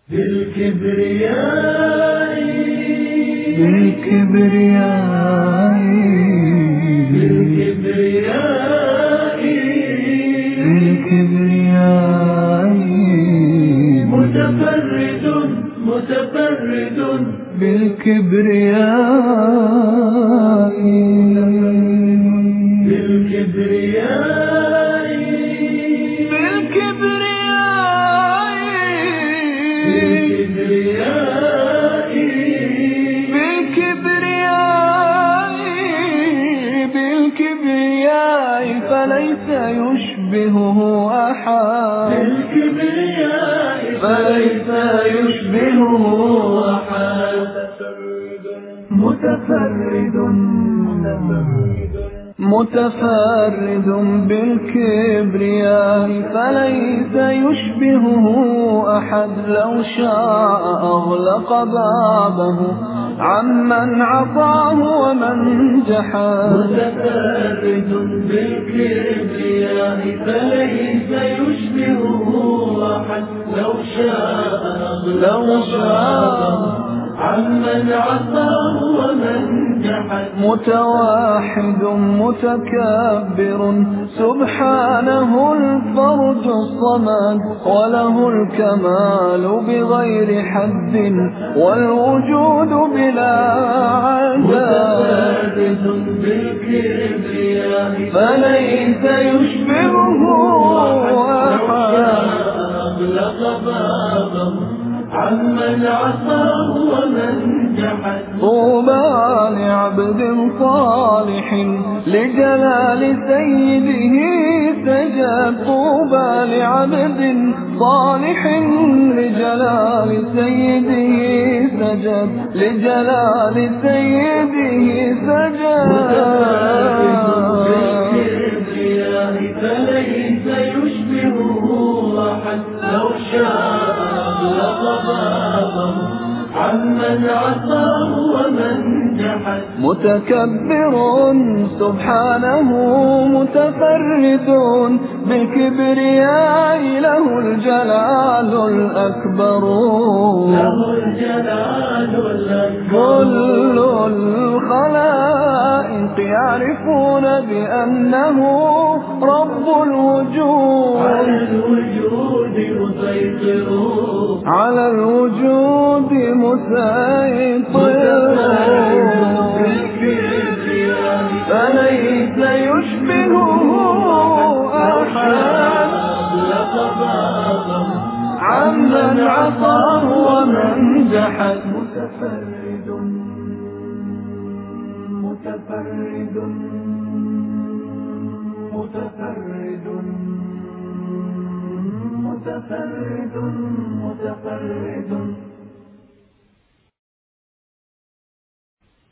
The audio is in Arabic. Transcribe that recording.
بالكبرياء بالكبرياء بالكبرياء بالكبرياء متفرد متفرد بالكبرياء بالكبرياء بالكبرياء بالكبرياء فليس يشبهه أحد بالكبرياء فليس يشبهه أحد متفرد متفرد بالكبرياء فليس يشبهه أحد لو شاء أغلق بابه عمن عصاه ومن جحد متفرد بالكبرياء فليس يشبهه أحد لو شاء أغلق عمن عصاه ومن جحد متوحد متكبر سبحانه الفرد الصمد وله الكمال بغير حد والوجود بلا عدد بالكبرياء فليس يشبهه أحد أغلق بابه عمن عصاه ومن جحد طوبى لعبد صالح لجلال سيده سجد طوبى لعبد صالح لجلال سيده سجد لجلال سيده سجد فليس يشبهه أحد لو شاء أغلق بابه عمن عصاه ومن جحد متكبر سبحانه متفرد بالكبرياء له الجلال الأكبر كل الخلائق يعرفون بأنه رب الوجود على الوجود مسيطر فليس يشبهه أحد عمن عصاه ومن جحد متفرد متفرد متفرد متفرد